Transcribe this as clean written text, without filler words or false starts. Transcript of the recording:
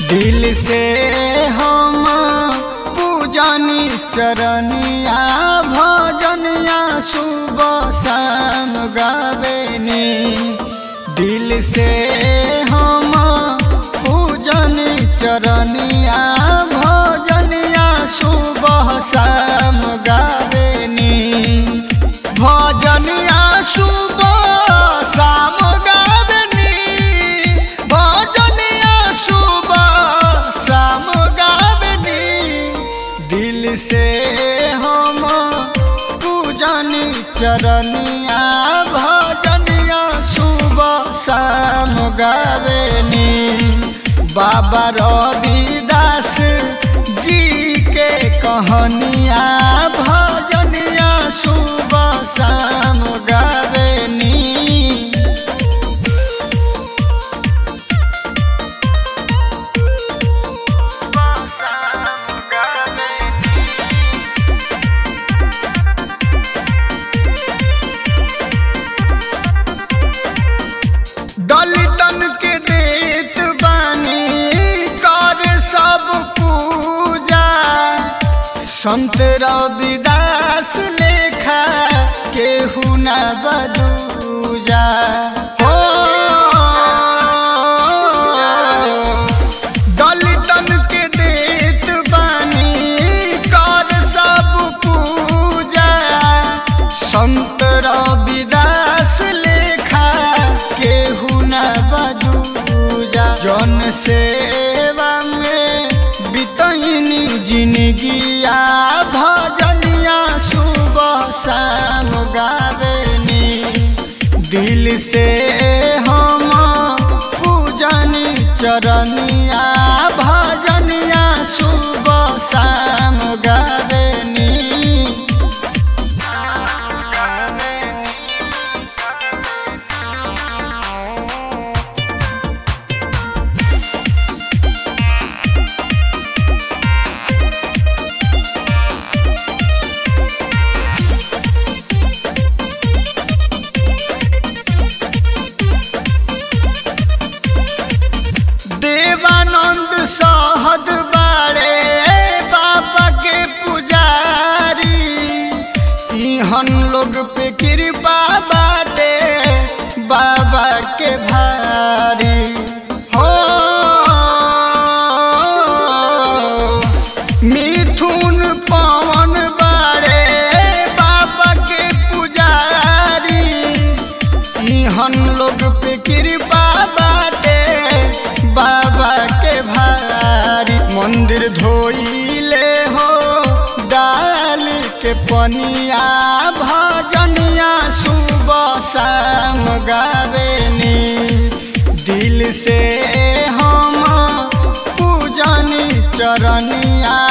दिल से हम पूजनी चरनिया भजनिया सुबह शाम गावेनी। दिल से हम पूजनी चरनिया भजनिया सुबह शाम गावेनी। भजनिया सुबह शाम गावेनी, भजनिया सुबह शाम गावेनी। दिल से हम पूजनी चरनिया भजनिया सुबह शाम गावेनी। बाबा रविदास जी के कहानिया भजनिया सुबह शाम गावेनी। दलितन के देत बानी कर सब पूजा, संत रविदास लेखा केहू न बदूजा। हो दलितन के देत बानी कर सब पूजा, संत रविदास लेखा केहू न बदूजा। जन सेवा में बितैनी जिंदगिया भजनिया सुबह शाम गावेनी। दिल से हम पूजनी चरनिया भजनिया सुबह शाम गावेनी। देवानंद सहद बाड़े बाबा के पुजारी, इहन लोग पे कृपा बाटे बाबा के भारी। हो मिथुन पवन बाड़े बाबा के पुजारी, इहन लोग पे कृपा बाटे बाबा के भारी। मंदिर धोइले हो डाल के पनिया भजनिया सुबह शाम गावेनी। दिल से हम पूजनी चरनिया